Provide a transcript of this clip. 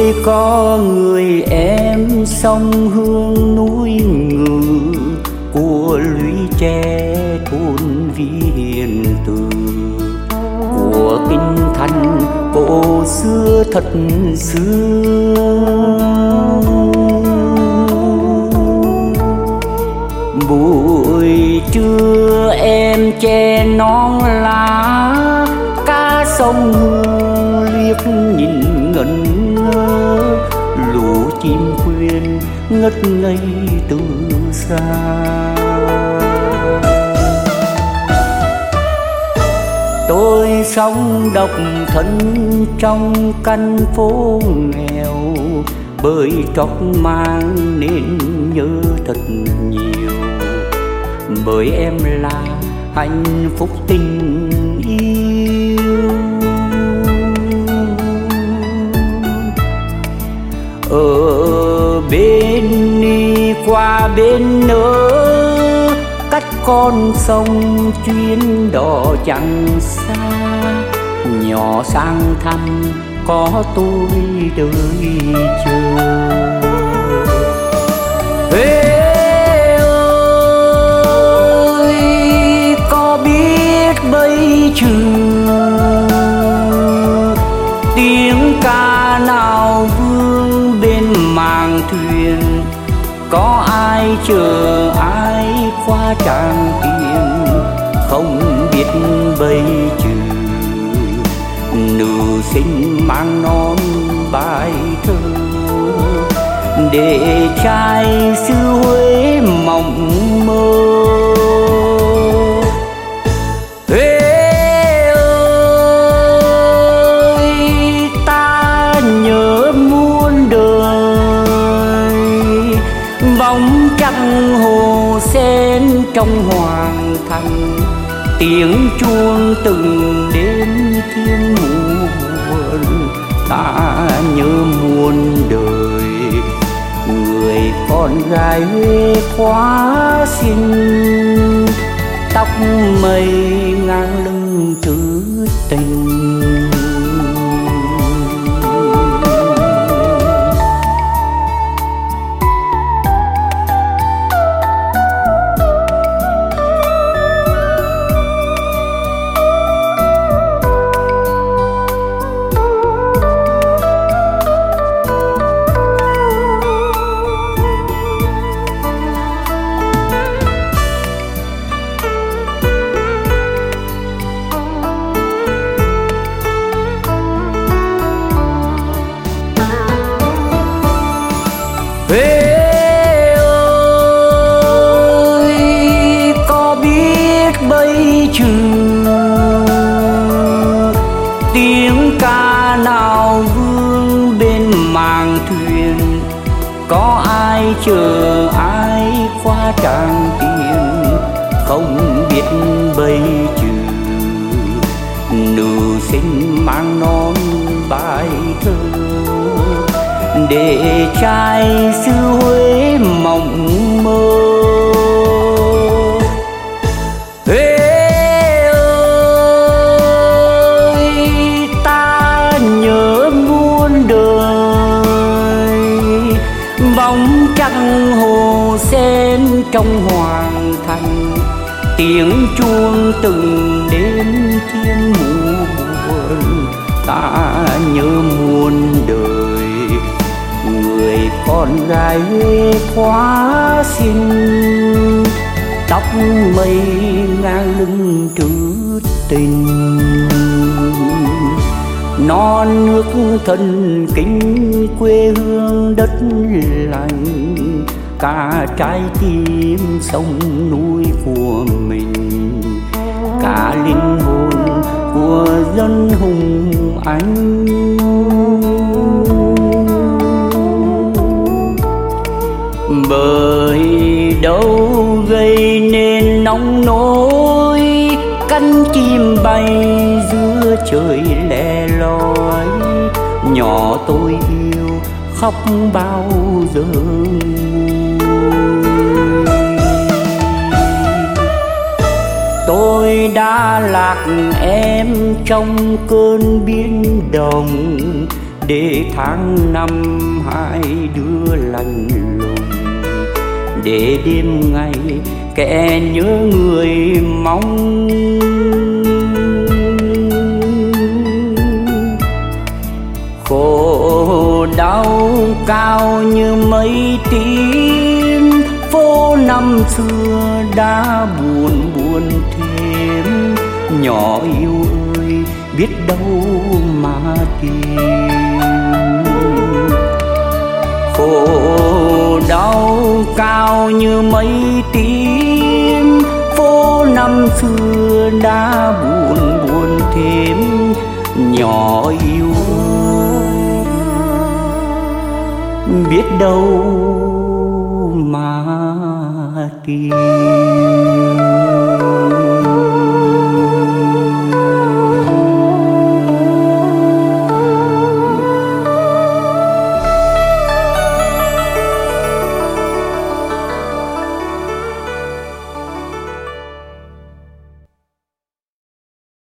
Tôi có người em sông Hương núi Ngự, của lũy tre thôn Viên Từ, của kinh thành cổ xưa thật xưa. Buổi trưa em che nón lá, cá sông Hương liếc nhìn ngẩn ngơ, lũ chim khuyên ngất ngây từ xa. Tôi sống độc thân trong căn phố nghèo, bởi tróc mang nên nhớ thật nhiều, bởi em là hạnh phúc tình yêu. Ở bên đi qua bên nữa, cách con sông chuyến đò chẳng xa, nhỏ sang thăm có tôi đợi chờ. Huế ơi, có biết bây giờ tiếng ca nào vương bên màng thuyền, có ai chờ ai qua tràng tiền, không biết bây giờ nữ sinh mang non bài thơ, để trai xứ Huế mộng mơ. Huế ơi, ta nhớ muôn đời, vòng trăng hồ sen trong hoàng thành, tiếng chuông từng đêm thiên muôn. Ta nhớ muôn đời, người con gái Huế quá xinh, tóc mây ngang lưng trữ tình. Huế ơi, có biết bây giờ tiếng ca nào vương bên màng thuyền, có ai chờ ai qua tràng tiền, không biết bây giờ nữ sinh mang non bài thơ, để trai xứ Huế mộng mơ. Huế ơi, ta nhớ muôn đời, vòng trăng hồ sen trong hoàng thành, tiếng chuông từng đêm thiên muôn. Ta nhớ muôn đời, người con gái Huế quá xinh, tóc mây ngang lưng trữ tình. Non nước thân kính quê hương đất lành, cả trái tim sông núi của mình, cả linh hồn của dân hùng anh. Bởi đâu gây nên nóng nỗi, cánh chim bay giữa trời lẻ loi, nhỏ tôi yêu khóc bao giờ. Tôi đã lạc em trong cơn biến động, để tháng năm hai đứa lạnh lùng, để đêm ngày kẻ nhớ người mong. Khổ đau cao như mây tím, phố năm xưa đã buồn buồn thêm. Nhỏ yêu ơi biết đâu mà tìm, khổ đau cao như mây tím, phố năm xưa đã buồn buồn thêm. Nhỏ yêu ơi biết đâu mà tìm.